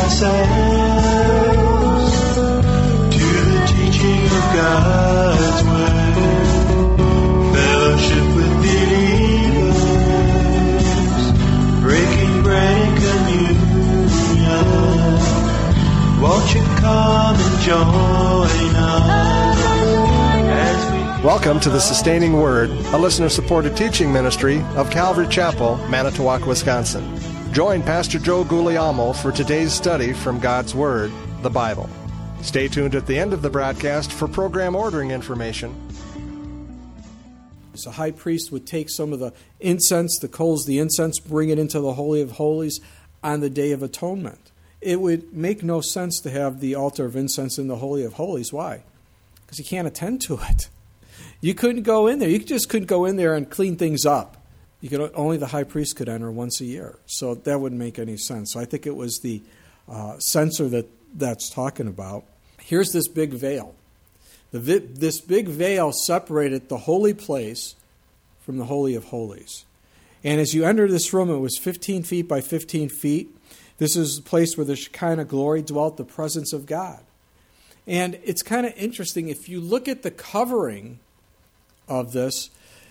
ourselves to the teaching of God's Word. Fellowship with believers, breaking bread and communion. Won't you come and join us as we... Welcome to the Sustaining Word, a listener-supported teaching ministry of Calvary Chapel, Manitowoc, Wisconsin. Join Pastor Joe Guglielmo for today's study from God's Word, the Bible. Stay tuned at the end of the broadcast for program ordering information. So high priest would take some of the incense, the coals, the incense, bring it into the Holy of Holies on the Day of Atonement. It would make no sense to have the altar of incense in the Holy of Holies. Why? Because you can't attend to it. You couldn't go in there. You just couldn't go in there and clean things up. Only the high priest could enter once a year. So that wouldn't make any sense. So I think it was the censer that's talking about. Here's this big veil. This big veil separated the holy place from the Holy of Holies. And as you enter this room, it was 15 feet by 15 feet. This is the place where the Shekinah glory dwelt, the presence of God. And it's kind of interesting. If you look at the covering of this,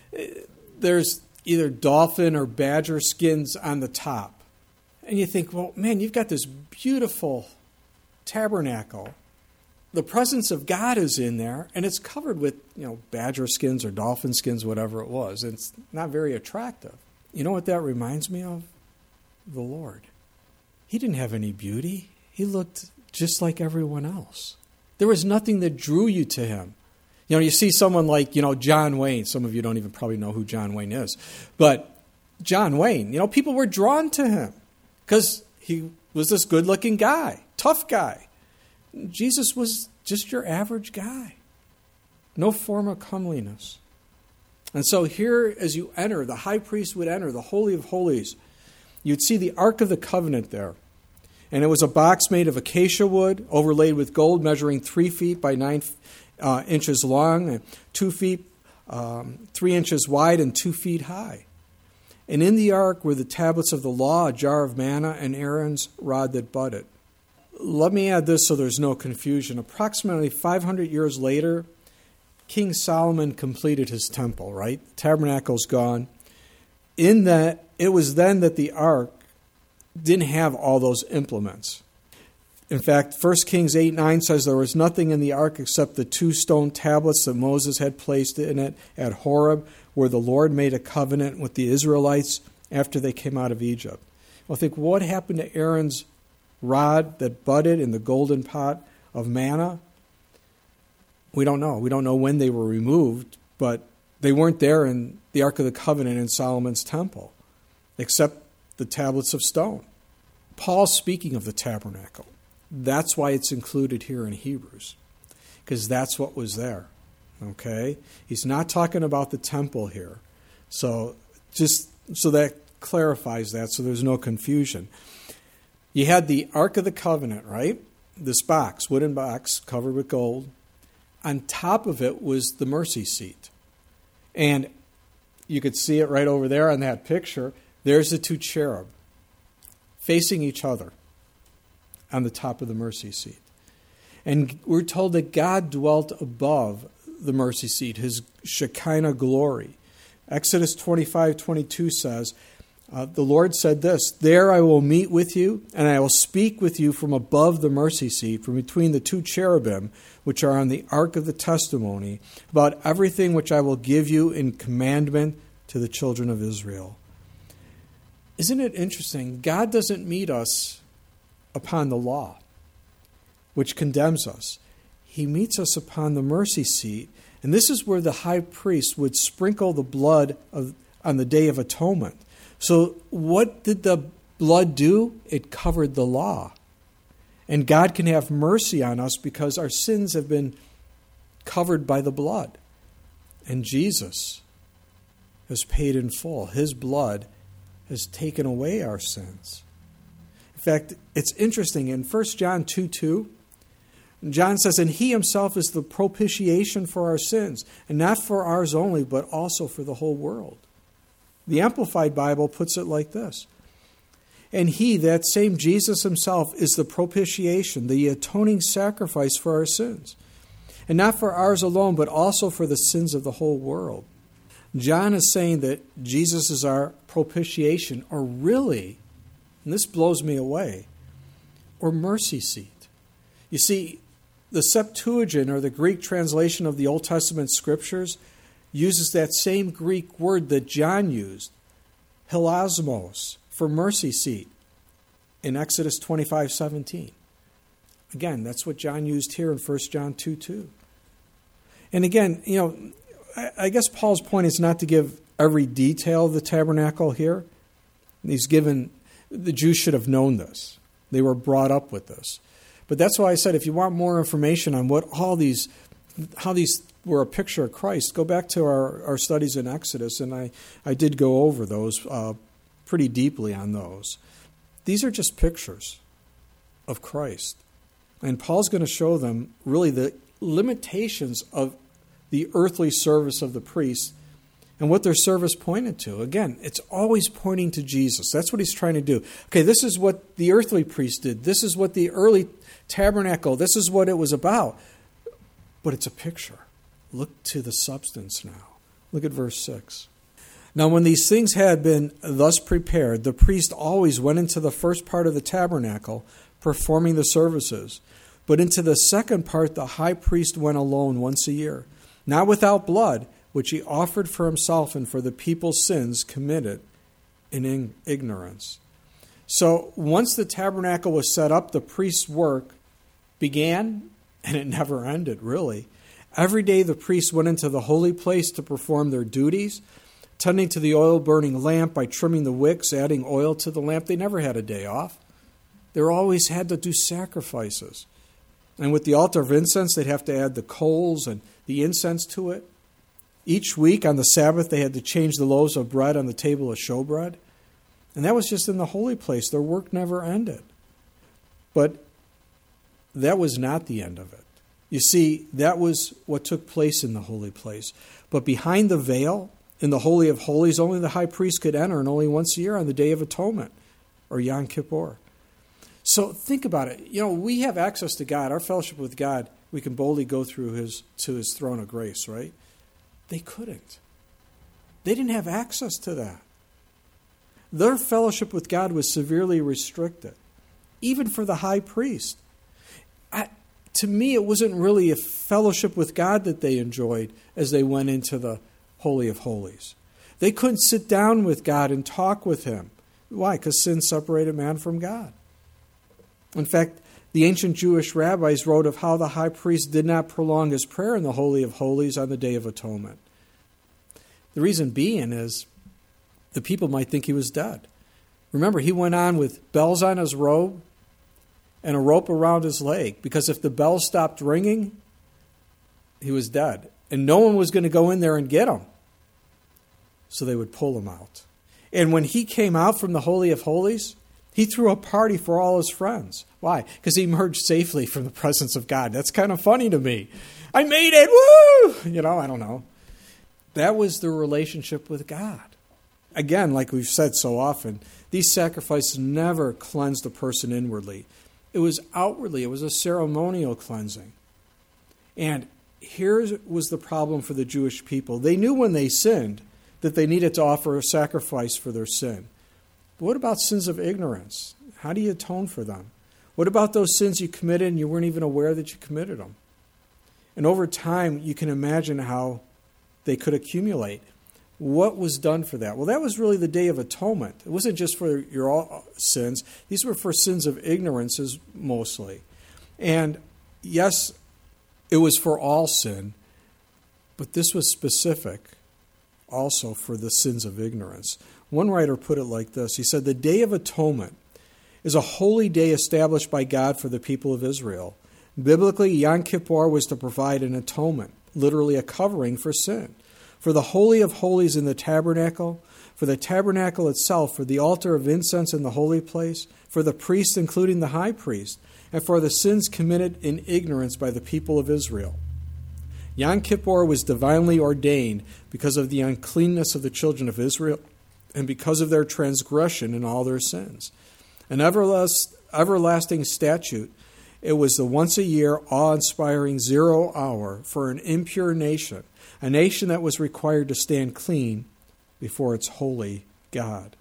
there's either dolphin or badger skins on the top. And you think, well, man, you've got this beautiful tabernacle. The presence of God is in there, and it's covered with, badger skins or dolphin skins, whatever it was. It's not very attractive. You know what that reminds me of? The Lord. He didn't have any beauty. He looked just like everyone else. There was nothing that drew you to him. You see someone like, John Wayne. Some of you don't even probably know who John Wayne is. But John Wayne, people were drawn to him because he was this good-looking guy, tough guy. Jesus was just your average guy. No form of comeliness. And so here, as you enter, the high priest would enter the Holy of Holies. You'd see the Ark of the Covenant there. And it was a box made of acacia wood, overlaid with gold, measuring 3 feet by 9 inches long, and 2 feet, 3 inches wide, and 2 feet high. And in the ark were the tablets of the law, a jar of manna, and Aaron's rod that budded. Let me add this so there's no confusion. Approximately 500 years later, King Solomon completed his temple, right? The tabernacle's gone. In that, it was then that the ark didn't have all those implements. In fact, 1 Kings 8:9 says there was nothing in the ark except the 2 stone tablets that Moses had placed in it at Horeb, where the Lord made a covenant with the Israelites after they came out of Egypt. Well, think, what happened to Aaron's rod that budded in the golden pot of manna? We don't know. We don't know when they were removed, but they weren't there in the Ark of the Covenant in Solomon's temple, except the tablets of stone. Paul's speaking of the tabernacle. That's why it's included here in Hebrews, because that's what was there. Okay? He's not talking about the temple here. So just so that clarifies that, so there's no confusion. You had the Ark of the Covenant, right? This box, wooden box, covered with gold. On top of it was the mercy seat. And you could see it right over there on that picture. There's the 2 cherub facing each other on the top of the mercy seat. And we're told that God dwelt above the mercy seat, his Shekinah glory. Exodus 25:22 says, the Lord said this, "There I will meet with you, and I will speak with you from above the mercy seat, from between the 2 cherubim, which are on the ark of the testimony, about everything which I will give you in commandment to the children of Israel." Isn't it interesting? God doesn't meet us upon the law, which condemns us. He meets us upon the mercy seat, and this is where the high priest would sprinkle the blood on the Day of Atonement. So what did the blood do? It covered the law. And God can have mercy on us because our sins have been covered by the blood. And Jesus has paid in full. His blood has taken away our sins. In fact, it's interesting. In 1 John 2:2, John says, "And he himself is the propitiation for our sins, and not for ours only, but also for the whole world." The Amplified Bible puts it like this: And he, that same Jesus himself, is the propitiation, the atoning sacrifice for our sins. And not for ours alone, but also for the sins of the whole world. John is saying that Jesus is our propitiation, or really, and this blows me away, or mercy seat. You see, the Septuagint, or the Greek translation of the Old Testament scriptures, uses that same Greek word that John used, hilasmos, for mercy seat, in Exodus 25:17. Again, that's what John used here in 1 John 2:2. And again, I guess Paul's point is not to give every detail of the tabernacle here. The Jews should have known this. They were brought up with this. But that's why I said, if you want more information on what how these were a picture of Christ, go back to our studies in Exodus, and I did go over those pretty deeply on those. These are just pictures of Christ. And Paul's going to show them really the limitations of the earthly service of the priests and what their service pointed to. Again, it's always pointing to Jesus. That's what he's trying to do. Okay, this is what the earthly priest did. This is what the early tabernacle, this is what it was about. But it's a picture. Look to the substance now. Look at verse 6. Now when these things had been thus prepared, the priest always went into the first part of the tabernacle, performing the services. But into the second part the high priest went alone once a year, not without blood, which he offered for himself and for the people's sins committed in ignorance. So once the tabernacle was set up, the priest's work began, and it never ended, really. Every day the priests went into the holy place to perform their duties, tending to the oil-burning lamp by trimming the wicks, adding oil to the lamp. They never had a day off. They always had to do sacrifices. And with the altar of incense, they'd have to add the coals and the incense to it. Each week on the Sabbath, they had to change the loaves of bread on the table of showbread. And that was just in the holy place. Their work never ended. But that was not the end of it. You see, that was what took place in the holy place. But behind the veil, in the Holy of Holies, only the high priest could enter, and only once a year on the Day of Atonement, or Yom Kippur. So think about it. We have access to God. Our fellowship with God, we can boldly go through to his throne of grace, right? They couldn't. They didn't have access to that. Their fellowship with God was severely restricted, even for the high priest. To me, it wasn't really a fellowship with God that they enjoyed as they went into the Holy of Holies. They couldn't sit down with God and talk with him. Why? Because sin separated man from God. In fact, the ancient Jewish rabbis wrote of how the high priest did not prolong his prayer in the Holy of Holies on the Day of Atonement. The reason being is the people might think he was dead. Remember, he went on with bells on his robe and a rope around his leg, because if the bell stopped ringing, he was dead. And no one was going to go in there and get him. So they would pull him out. And when he came out from the Holy of Holies, he threw a party for all his friends. Why? Because he emerged safely from the presence of God. That's kind of funny to me. I made it! Woo! I don't know. That was the relationship with God. Again, like we've said so often, these sacrifices never cleansed a person inwardly. It was outwardly. It was a ceremonial cleansing. And here was the problem for the Jewish people. They knew when they sinned that they needed to offer a sacrifice for their sin. But what about sins of ignorance? How do you atone for them? What about those sins you committed and you weren't even aware that you committed them? And over time, you can imagine how they could accumulate. What was done for that? Well, that was really the Day of Atonement. It wasn't just for your sins. These were for sins of ignorances mostly. And yes, it was for all sin, but this was specific also for the sins of ignorance. One writer put it like this. He said, the Day of Atonement is a holy day established by God for the people of Israel. Biblically, Yom Kippur was to provide an atonement, literally a covering for sin. For the Holy of Holies in the tabernacle, for the tabernacle itself, for the altar of incense in the holy place, for the priest, including the high priest, and for the sins committed in ignorance by the people of Israel. Yom Kippur was divinely ordained because of the uncleanness of the children of Israel and because of their transgression in all their sins. An everlasting statute. It was the once-a-year, awe-inspiring 0 hour for an impure nation, a nation that was required to stand clean before its holy God.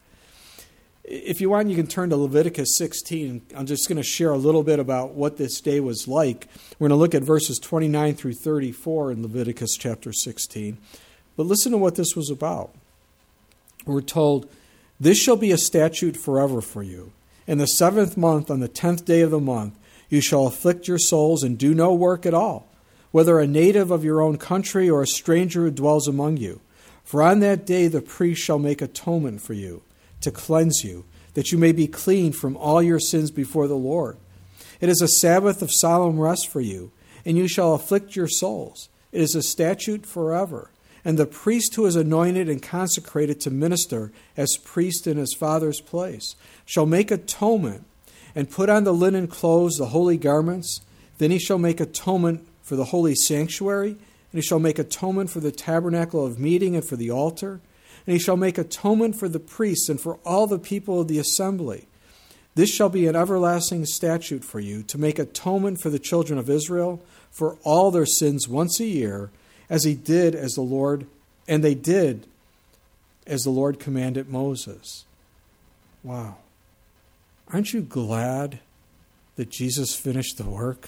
If you want, you can turn to Leviticus 16. I'm just going to share a little bit about what this day was like. We're going to look at verses 29 through 34 in Leviticus chapter 16. But listen to what this was about. We're told, "This shall be a statute forever for you. In the 7th month, on the 10th day of the month, you shall afflict your souls and do no work at all, whether a native of your own country or a stranger who dwells among you. For on that day the priest shall make atonement for you, to cleanse you, that you may be clean from all your sins before the Lord. It is a Sabbath of solemn rest for you, and you shall afflict your souls. It is a statute forever. And the priest who is anointed and consecrated to minister as priest in his father's place shall make atonement and put on the linen clothes, the holy garments. Then he shall make atonement for the holy sanctuary, and he shall make atonement for the tabernacle of meeting and for the altar. And he shall make atonement for the priests and for all the people of the assembly. This shall be an everlasting statute for you, to make atonement for the children of Israel for all their sins once a year, as he did as the Lord, and they did as the Lord commanded Moses." Wow. Aren't you glad that Jesus finished the work?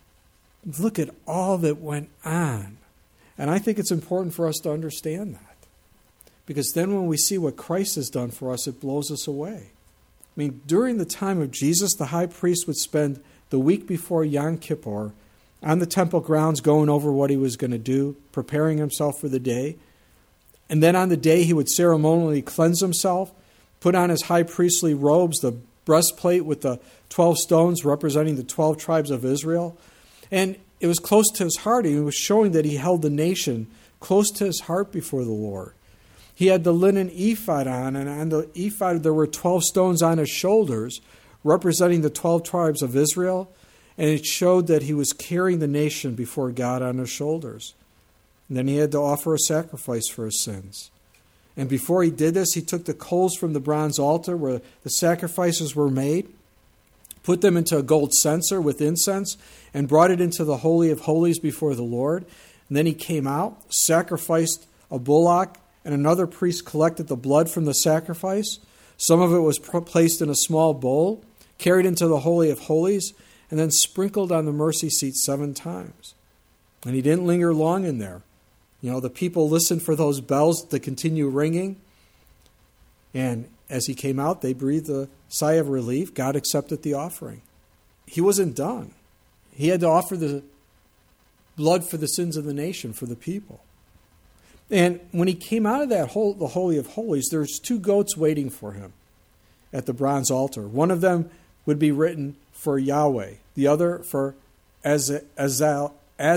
Look at all that went on. And I think it's important for us to understand that. Because then when we see what Christ has done for us, it blows us away. I mean, during the time of Jesus, the high priest would spend the week before Yom Kippur on the temple grounds going over what he was going to do, preparing himself for the day. And then on the day, he would ceremonially cleanse himself, put on his high priestly robes, the breastplate with the 12 stones representing the 12 tribes of Israel. And it was close to his heart. He was showing that he held the nation close to his heart before the Lord. He had the linen ephod on, and on the ephod there were 12 stones on his shoulders, representing the 12 tribes of Israel, and it showed that he was carrying the nation before God on his shoulders. And then he had to offer a sacrifice for his sins. And before he did this, he took the coals from the bronze altar where the sacrifices were made, put them into a gold censer with incense, and brought it into the Holy of Holies before the Lord. And then he came out, sacrificed a bullock, and another priest collected the blood from the sacrifice. Some of it was placed in a small bowl, carried into the Holy of Holies, and then sprinkled on the mercy seat 7 times. And he didn't linger long in there. You know, the people listened for those bells to continue ringing. And as he came out, they breathed a sigh of relief. God accepted the offering. He wasn't done. He had to offer the blood for the sins of the nation, for the people. And when he came out of that the Holy of Holies, there's 2 goats waiting for him at the bronze altar. One of them would be written for Yahweh, the other for Azazel,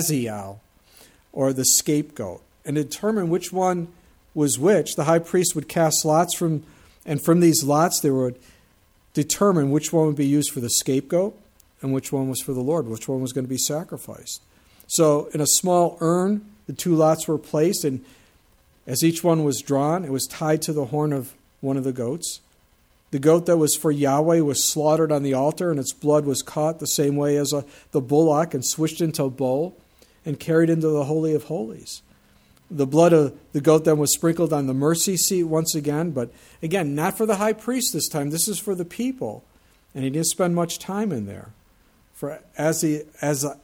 or the scapegoat. And to determine which one was which, the high priest would cast lots and from these lots they would determine which one would be used for the scapegoat and which one was for the Lord, which one was going to be sacrificed. So in a small urn, the 2 lots were placed, and as each one was drawn, it was tied to the horn of one of the goats. The goat that was for Yahweh was slaughtered on the altar, and its blood was caught the same way as the bullock and swished into a bowl and carried into the Holy of Holies. The blood of the goat then was sprinkled on the mercy seat once again, but again, not for the high priest this time. This is for the people, and he didn't spend much time in there. For Azazel,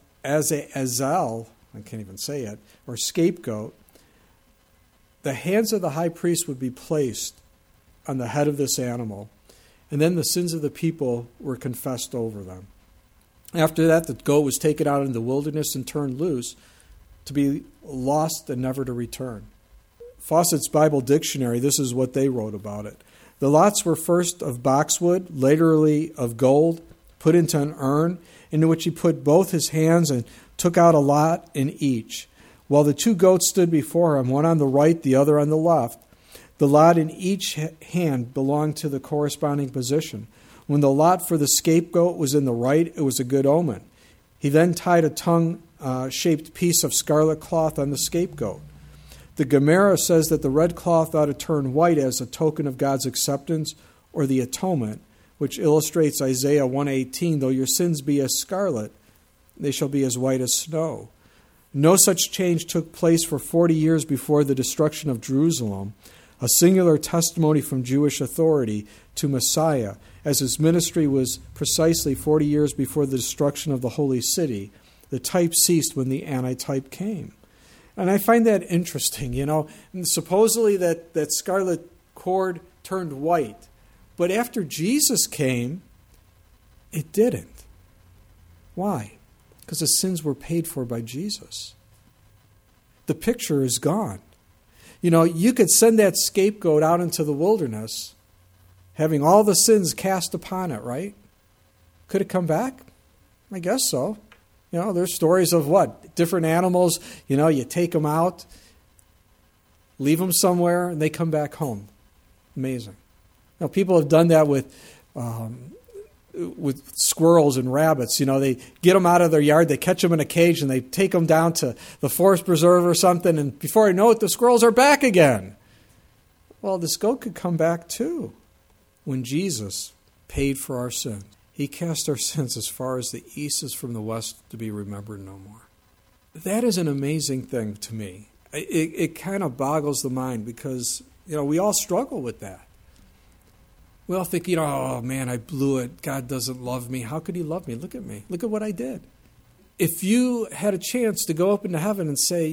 I can't even say it, or scapegoat, the hands of the high priest would be placed on the head of this animal, and then the sins of the people were confessed over them. After that, the goat was taken out in the wilderness and turned loose to be lost and never to return. Fawcett's Bible Dictionary, this is what they wrote about it. The lots were first of boxwood, laterally of gold, put into an urn, into which he put both his hands and took out a lot in each. While the 2 goats stood before him, one on the right, the other on the left. The lot in each hand belonged to the corresponding position. When the lot for the scapegoat was in the right, it was a good omen. He then tied a tongue-shaped piece of scarlet cloth on the scapegoat. The Gemara says that the red cloth ought to turn white as a token of God's acceptance or the atonement, which illustrates Isaiah 1:18, though your sins be as scarlet, they shall be as white as snow. No such change took place for 40 years before the destruction of Jerusalem, a singular testimony from Jewish authority to Messiah, as his ministry was precisely 40 years before the destruction of the holy city. The type ceased when the antitype came. And I find that interesting, And supposedly that scarlet cord turned white. But after Jesus came, it didn't. Why? Because the sins were paid for by Jesus. The picture is gone. You could send that scapegoat out into the wilderness, having all the sins cast upon it, right? Could it come back? I guess so. There's stories of what? Different animals, you take them out, leave them somewhere, and they come back home. Amazing. Now, people have done that with squirrels and rabbits. They get them out of their yard, they catch them in a cage, and they take them down to the forest preserve or something, and before I know it, the squirrels are back again. Well, this goat could come back too. When Jesus paid for our sins, he cast our sins as far as the east is from the west, to be remembered no more. That is an amazing thing to me. It kind of boggles the mind because, we all struggle with that. We all think, oh man, I blew it. God doesn't love me. How could he love me? Look at me. Look at what I did. If you had a chance to go up into heaven and say,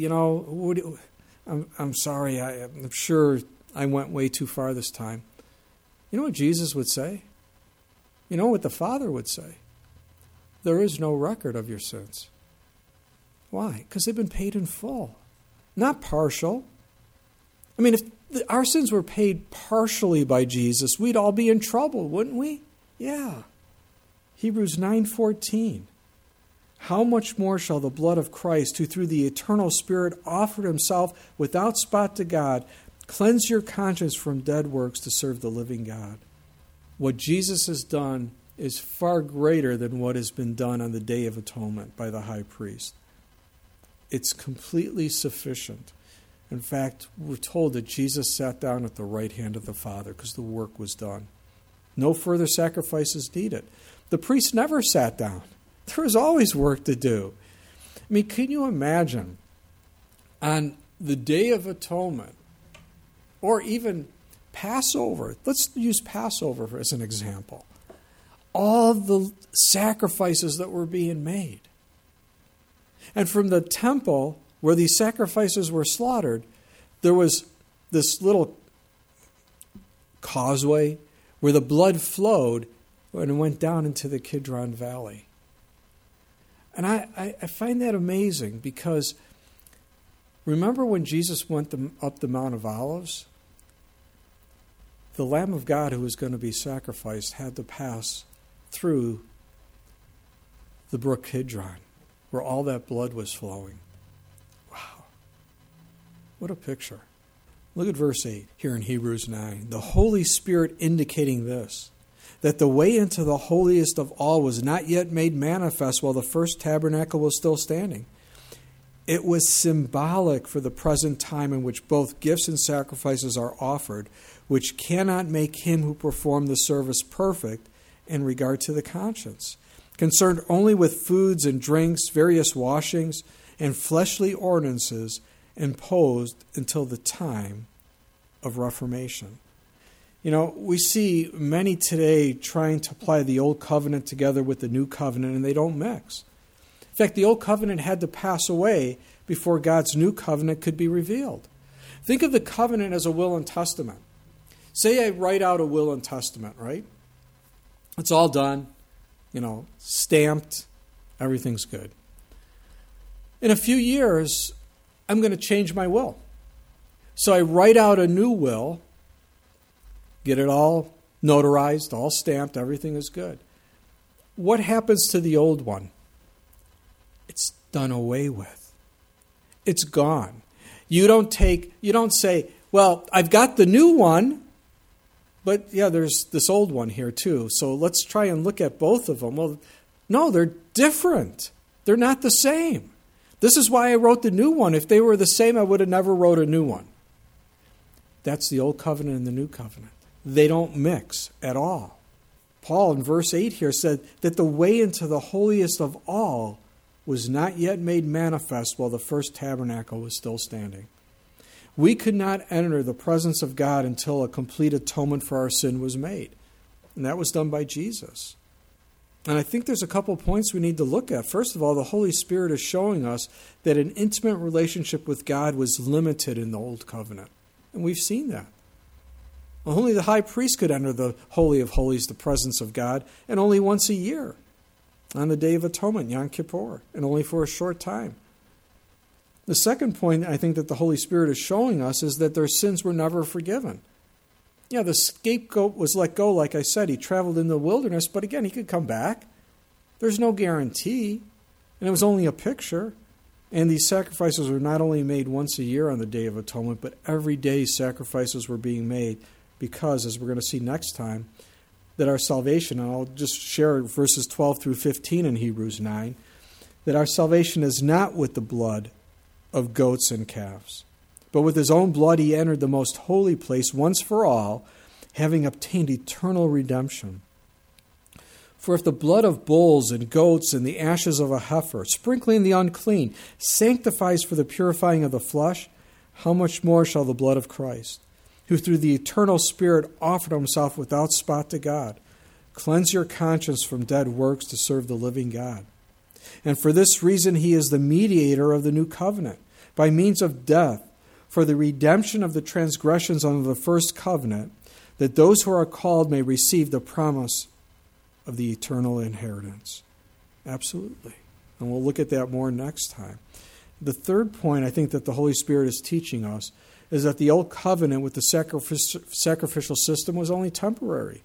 I'm sorry, I'm sure I went way too far this time. You know what Jesus would say? You know what the Father would say? There is no record of your sins. Why? Because they've been paid in full, not partial. I mean, if our sins were paid partially by Jesus, we'd all be in trouble, wouldn't we? Yeah. Hebrews 9:14. How much more shall the blood of Christ, who through the eternal Spirit offered himself without spot to God, cleanse your conscience from dead works to serve the living God? What Jesus has done is far greater than what has been done on the Day of Atonement by the high priest. It's completely sufficient. In fact, we're told that Jesus sat down at the right hand of the Father because the work was done. No further sacrifices needed. The priest never sat down. There was always work to do. I mean, can you imagine on the Day of Atonement, or even Passover, let's use Passover as an example, all the sacrifices that were being made. And from the temple where these sacrifices were slaughtered, there was this little causeway where the blood flowed and it went down into the Kidron Valley. And I find that amazing because remember when Jesus went up the Mount of Olives? The Lamb of God who was going to be sacrificed had to pass through the brook Kidron, where all that blood was flowing. Wow. What a picture. Look at verse 8 here in Hebrews 9. The Holy Spirit indicating this, that the way into the holiest of all was not yet made manifest while the first tabernacle was still standing. It was symbolic for the present time in which both gifts and sacrifices are offered, which cannot make him who performed the service perfect in regard to the conscience, concerned only with foods and drinks, various washings, and fleshly ordinances imposed until the time of Reformation. We see many today trying to apply the Old Covenant together with the New Covenant, and they don't mix. In fact, the Old Covenant had to pass away before God's New Covenant could be revealed. Think of the covenant as a will and testament. Say I write out a will and testament, right? It's all done, stamped, everything's good. In a few years, I'm going to change my will. So I write out a new will, get it all notarized, all stamped, everything is good. What happens to the old one? It's done away with. It's gone. You don't say, well, I've got the new one, but yeah, there's this old one here too. So let's try and look at both of them. Well, no, they're different. They're not the same. This is why I wrote the new one. If they were the same, I would have never wrote a new one. That's the Old Covenant and the New Covenant. They don't mix at all. Paul in verse 8 here said that the way into the holiest of all was not yet made manifest while the first tabernacle was still standing. We could not enter the presence of God until a complete atonement for our sin was made. And that was done by Jesus. And I think there's a couple points we need to look at. First of all, the Holy Spirit is showing us that an intimate relationship with God was limited in the Old Covenant. And we've seen that. Only the high priest could enter the Holy of Holies, the presence of God, and only once a year, on the Day of Atonement, Yom Kippur, and only for a short time. The second point I think that the Holy Spirit is showing us is that their sins were never forgiven. Yeah, the scapegoat was let go, like I said. He traveled in the wilderness, but again, he could come back. There's no guarantee, and it was only a picture. And these sacrifices were not only made once a year on the Day of Atonement, but every day sacrifices were being made because, as we're going to see next time, that our salvation, and I'll just share verses 12 through 15 in Hebrews 9, that our salvation is not with the blood of goats and calves, but with his own blood he entered the most holy place once for all, having obtained eternal redemption. For if the blood of bulls and goats and the ashes of a heifer, sprinkling the unclean, sanctifies for the purifying of the flesh, how much more shall the blood of Christ, who through the eternal Spirit offered himself without spot to God, cleanse your conscience from dead works to serve the living God. And for this reason he is the mediator of the new covenant, by means of death, for the redemption of the transgressions under the first covenant, that those who are called may receive the promise of the eternal inheritance. Absolutely. And we'll look at that more next time. The third point I think that the Holy Spirit is teaching us is that the old covenant with the sacrificial system was only temporary.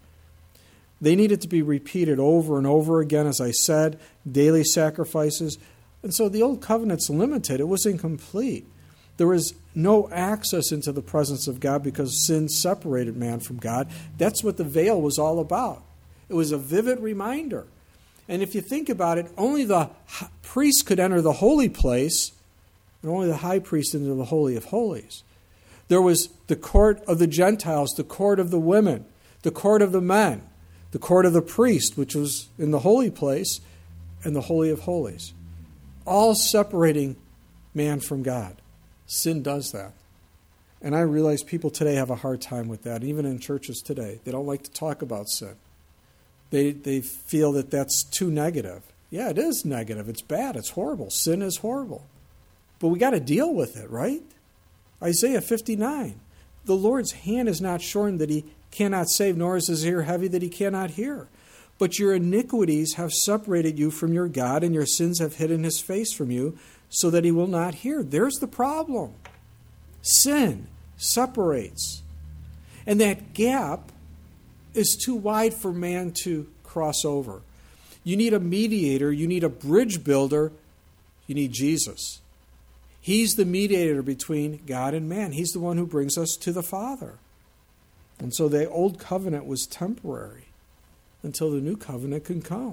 They needed to be repeated over and over again, as I said, daily sacrifices. And so the old covenant's limited. It was incomplete. There was no access into the presence of God because sin separated man from God. That's what the veil was all about. It was a vivid reminder. And if you think about it, only the priest could enter the holy place, and only the high priest into the Holy of Holies. There was the court of the Gentiles, the court of the women, the court of the men, the court of the priest, which was in the holy place, and the Holy of Holies. All separating man from God. Sin does that. And I realize people today have a hard time with that, even in churches today. They don't like to talk about sin. They feel that that's too negative. Yeah, it is negative. It's bad. It's horrible. Sin is horrible. But we got to deal with it, right? Isaiah 59. The Lord's hand is not shortened that he cannot save, nor is his ear heavy that he cannot hear. But your iniquities have separated you from your God, and your sins have hidden his face from you, so that he will not hear. There's the problem. Sin separates. And that gap is too wide for man to cross over. You need a mediator. You need a bridge builder. You need Jesus. He's the mediator between God and man. He's the one who brings us to the Father. And so the old covenant was temporary until the new covenant can come.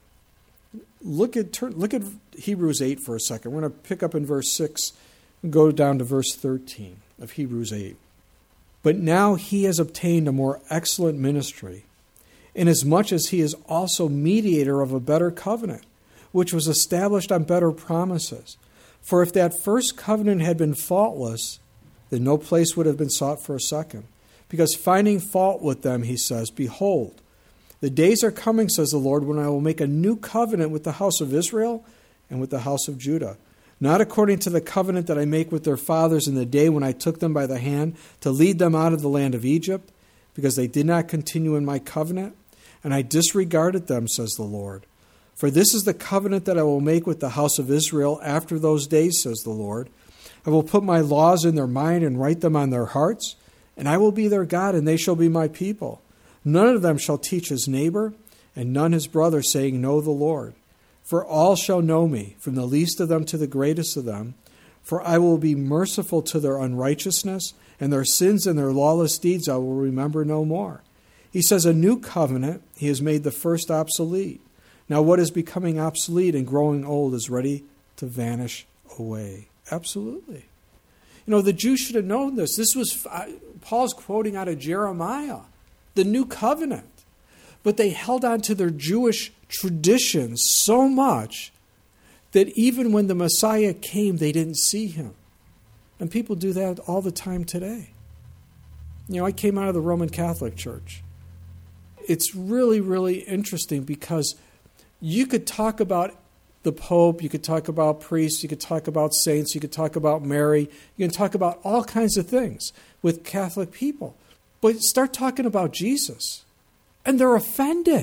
Look at Hebrews 8 for a second. We're going to pick up in verse 6 and go down to verse 13 of Hebrews 8. But now he has obtained a more excellent ministry, inasmuch as he is also mediator of a better covenant, which was established on better promises. For if that first covenant had been faultless, then no place would have been sought for a second. Because finding fault with them, he says, behold, the days are coming, says the Lord, when I will make a new covenant with the house of Israel and with the house of Judah. Not according to the covenant that I make with their fathers in the day when I took them by the hand to lead them out of the land of Egypt, because they did not continue in my covenant, and I disregarded them, says the Lord. For this is the covenant that I will make with the house of Israel after those days, says the Lord. I will put my laws in their mind and write them on their hearts, and I will be their God, and they shall be my people. None of them shall teach his neighbor, and none his brother, saying, Know the Lord. For all shall know me, from the least of them to the greatest of them. For I will be merciful to their unrighteousness, and their sins and their lawless deeds I will remember no more. He says, a new covenant, he has made the first obsolete. Now what is becoming obsolete and growing old is ready to vanish away. Absolutely. You know, the Jews should have known this. This was, Paul's quoting out of Jeremiah, the new covenant. But they held on to their Jewish traditions so much that even when the Messiah came, they didn't see him. And people do that all the time today. I came out of the Roman Catholic Church. It's really, really interesting because you could talk about the Pope, you could talk about priests, you could talk about saints, you could talk about Mary, you can talk about all kinds of things with Catholic people. But start talking about Jesus, and they're offended.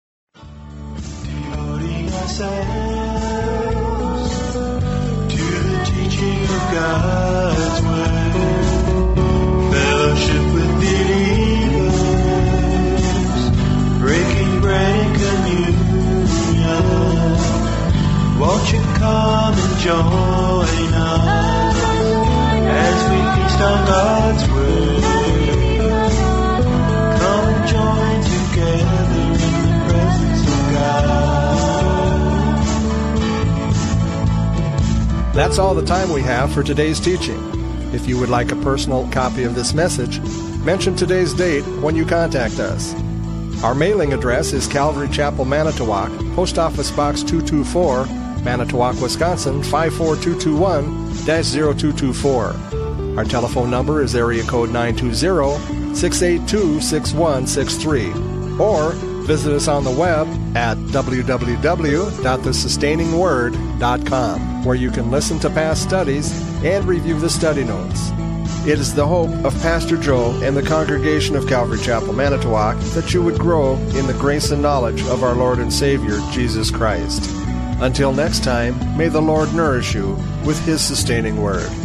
Devoting ourselves to the teaching of God's word, fellowship with believers, breaking bread and communion. Won't you come and join us as we feast on God's word? Come and join together in the presence of God. That's all the time we have for today's teaching. If you would like a personal copy of this message, mention today's date when you contact us. Our mailing address is Calvary Chapel, Manitowoc, Post Office Box 224, Manitowoc, Wisconsin 54221-0224. Our telephone number is area code 920-682-6163. Or visit us on the web at www.thesustainingword.com, where you can listen to past studies and review the study notes. It is the hope of Pastor Joe and the congregation of Calvary Chapel, Manitowoc, that you would grow in the grace and knowledge of our Lord and Savior, Jesus Christ. Until next time, may the Lord nourish you with His sustaining word.